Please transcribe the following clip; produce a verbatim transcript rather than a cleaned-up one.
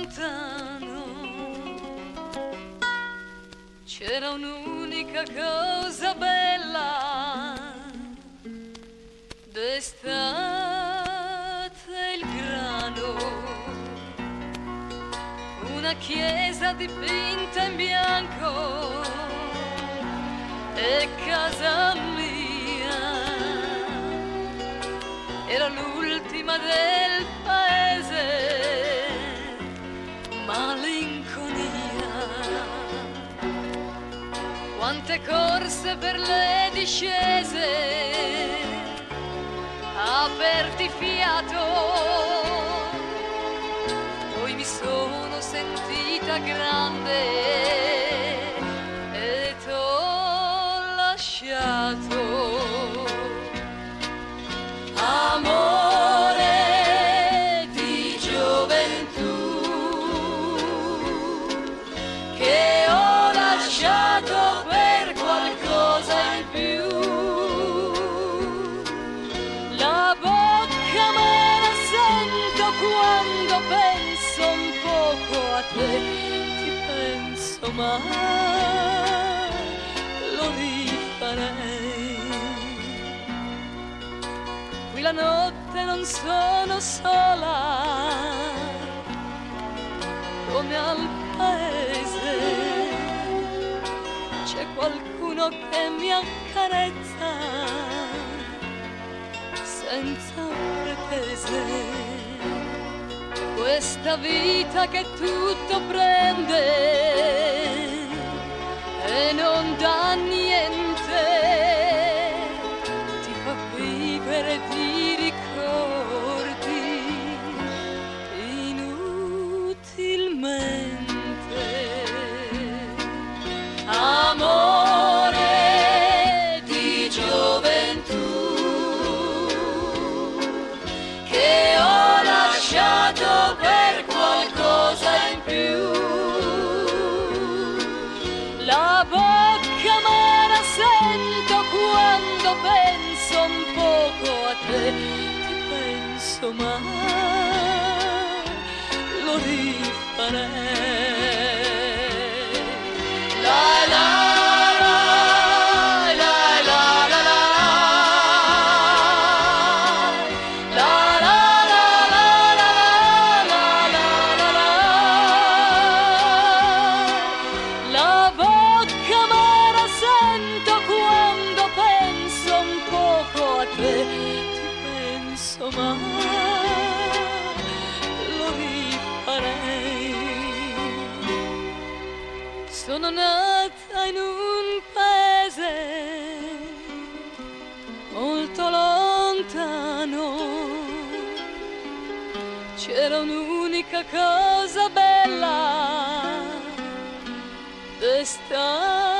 lontano c'era un'unica cosa bella d'estate, il grano, una chiesa dipinta in bianco e casa mia era l'ultima del paese. Malinconia, quante corse per le discese, aperti fiato, poi mi sono sentita grande e t'ho lasciato. Amore di gioventù che ho lasciato per qualcosa in più. La bocca me la sento quando penso un poco a te, ti penso ma lo rifarei. Qui la notte non sono sola come al paese, c'è qualcuno che mi accarezza senza pretese. Questa vita che tutto prende e non dà niente, ti fa vivere di ricordi inutilmente. Amore di gioventù che ho lasciato per qualcosa in più. La bocca me la sento quando penso un poco a te, ti penso ma lo rifarei. La la la la la la la la la la la la la. La bocca me la sento quando penso un poco a te, ti penso ma lo rifarei. Sono nata in un paese molto lontano, c'era un'unica cosa bella d'estate.